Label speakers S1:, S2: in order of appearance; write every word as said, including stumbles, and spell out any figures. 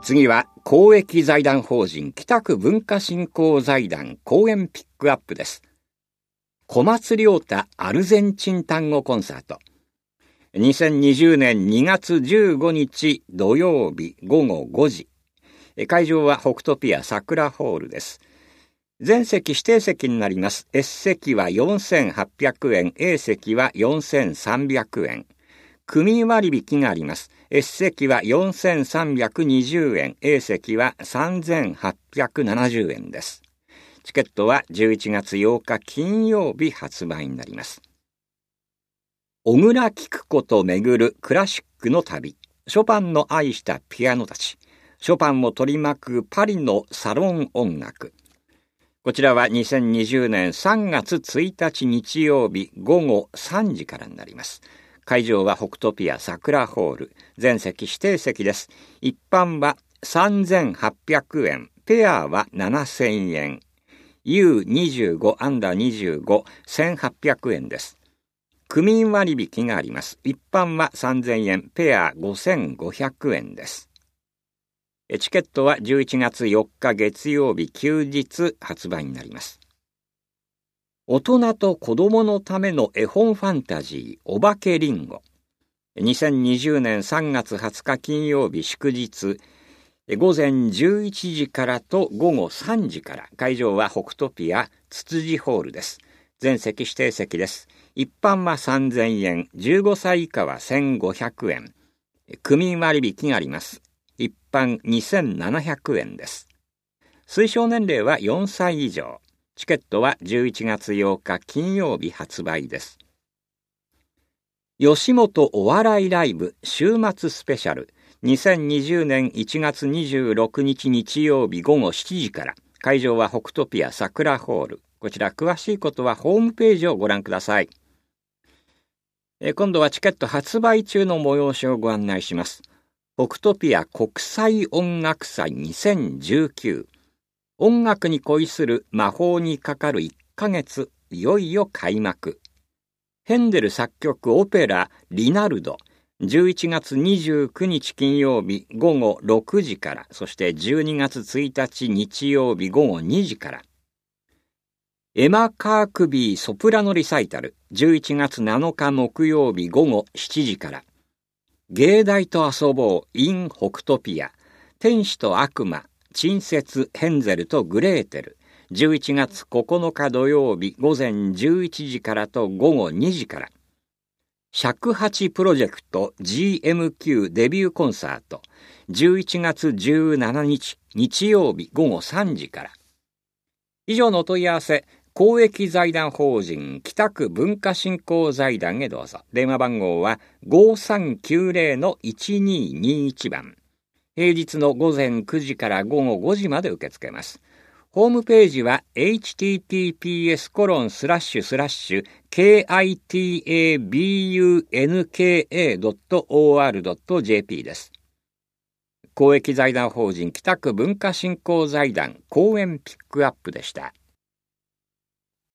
S1: 次は公益財団法人北区文化振興財団公演ピックアップです。小松亮太アルゼンチン単語コンサート。にせんにじゅうねんにがつじゅうごにち土曜日ごごごじ。会場は北トピア桜ホールです。全席指定席になります。S 席はよんせんはっぴゃくえん、A 席はよんせんさんびゃくえん。区民割引があります。S 席はよんせんさんびゃくにじゅうえん、A 席はさんぜんはっぴゃくななじゅうえんです。チケットはじゅういちがつようか金曜日発売になります。小倉菊子と巡るクラシックの旅。ショパンの愛したピアノたち。ショパンを取り巻くパリのサロン音楽。こちらはにせんにじゅうねんさんがつついたち日曜日ごごさんじからになります。会場は北トピア桜ホール。全席指定席です。一般はさんぜんはっぴゃくえん。ペアはななせんえん。ユーにじゅうご、アンダーにじゅうご、せんはっぴゃくえんです。区民割引があります。一般はさんぜんえん。ペアごせんごひゃくえんです。チケットはじゅういちがつよっか月曜日休日発売になります。大人と子供のための絵本ファンタジーお化けリンゴ。にせんにじゅうねんさんがつはつか金曜日祝日ごぜんじゅういちじからとごごさんじから。会場は北トピアつつじホールです。全席指定席です。一般はさんぜんえん、じゅうごさい以下はせんごひゃくえん。区民割引があります。一般にせんななひゃくえんです。推奨年齢はよんさい以上。チケットはじゅういちがつようか金曜日発売です。吉本お笑いライブ週末スペシャル。にせんにじゅうねんいちがつにじゅうろくにち日曜日ごごしちじから。会場は北トピア桜ホール。こちら詳しいことはホームページをご覧ください。え今度はチケット発売中の催しをご案内します。北トピア国際音楽祭にせんじゅうきゅう。音楽に恋する魔法にかかるいっかげつ、いよいよ開幕。ヘンデル作曲オペラリナルド。じゅういちがつにじゅうくにち金曜日ごごろくじから、そしてじゅうにがつついたち日曜日ごごにじから。エマ・カークビーソプラノリサイタル。じゅういちがつなのか木曜日ごごしちじから。芸大と遊ぼう in 北トピア。天使と悪魔、珍説ヘンゼルとグレーテル。じゅういちがつここのか土曜日ごぜんじゅういちじからとごごにじから。尺八プロジェクト ジーエムキュー デビューコンサート。じゅういちがつじゅうしちにち日曜日ごごさんじから。以上のお問い合わせ、公益財団法人北区文化振興財団へどうぞ。電話番号は ごさんきゅうぜろ いちににいち 番。平日のごぜんくじからごごごじまで受け付けます。ホームページは エイチティーティーピーエスコロンスラッシュスラッシュケーアイティーエービーユーエヌケーエードットオーアールドットジェーピー です。公益財団法人北区文化振興財団公演ピックアップでした。